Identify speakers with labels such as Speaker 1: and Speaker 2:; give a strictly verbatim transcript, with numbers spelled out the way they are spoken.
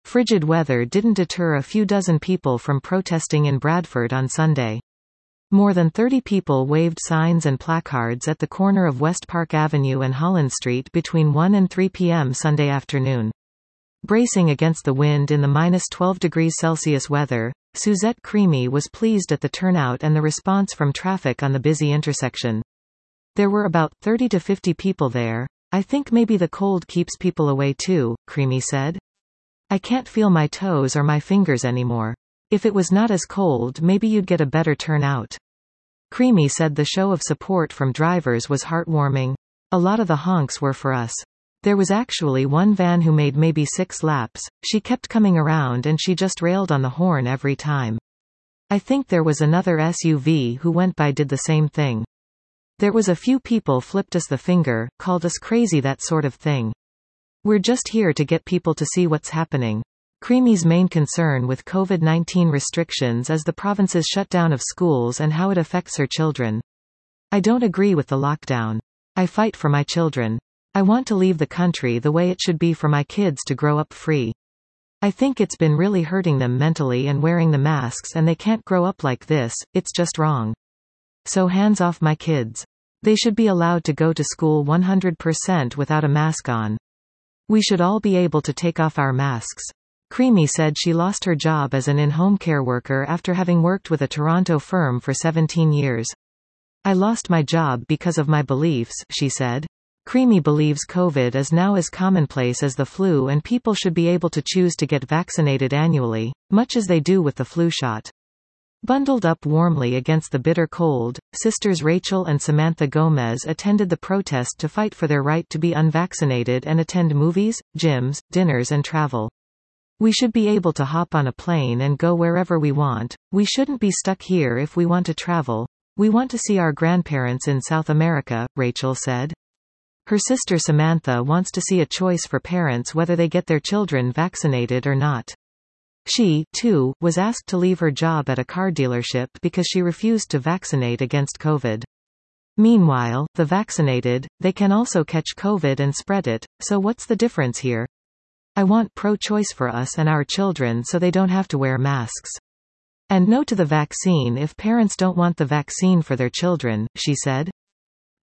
Speaker 1: Frigid weather didn't deter a few dozen people from protesting in Bradford on Sunday. More than thirty people waved signs and placards at the corner of West Park Avenue and Holland Street between one and three p m Sunday afternoon. Bracing against the wind in the minus twelve degrees Celsius weather, Suzette Creamy was pleased at the turnout and the response from traffic on the busy intersection. There were about thirty to fifty people there. I think maybe the cold keeps people away too, Creamy said. I can't feel my toes or my fingers anymore. If it was not as cold, maybe you'd get a better turnout. Creamy said the show of support from drivers was heartwarming. A lot of the honks were for us. There was actually one van who made maybe six laps. She kept coming around and she just railed on the horn every time. I think there was another S U V who went by did the same thing. There was a few people flipped us the finger, called us crazy, that sort of thing. We're just here to get people to see what's happening. Creamy's main concern with COVID nineteen restrictions is the province's shutdown of schools and how it affects her children. I don't agree with the lockdown. I fight for my children. I want to leave the country the way it should be for my kids to grow up free. I think it's been really hurting them mentally and wearing the masks, and they can't grow up like this. It's just wrong. So hands off my kids. They should be allowed to go to school one hundred percent without a mask on. We should all be able to take off our masks. Creamy said she lost her job as an in-home care worker after having worked with a Toronto firm for seventeen years. I lost my job because of my beliefs, she said. Creamy believes COVID is now as commonplace as the flu and people should be able to choose to get vaccinated annually, much as they do with the flu shot. Bundled up warmly against the bitter cold, sisters Rachel and Samantha Gomez attended the protest to fight for their right to be unvaccinated and attend movies, gyms, dinners and travel. We should be able to hop on a plane and go wherever we want. We shouldn't be stuck here if we want to travel. We want to see our grandparents in South America, Rachel said. Her sister Samantha wants to see a choice for parents whether they get their children vaccinated or not. She, too, was asked to leave her job at a car dealership because she refused to vaccinate against COVID. Meanwhile, the vaccinated, they can also catch COVID and spread it, so what's the difference here? I want pro-choice for us and our children so they don't have to wear masks. And no to the vaccine if parents don't want the vaccine for their children, she said.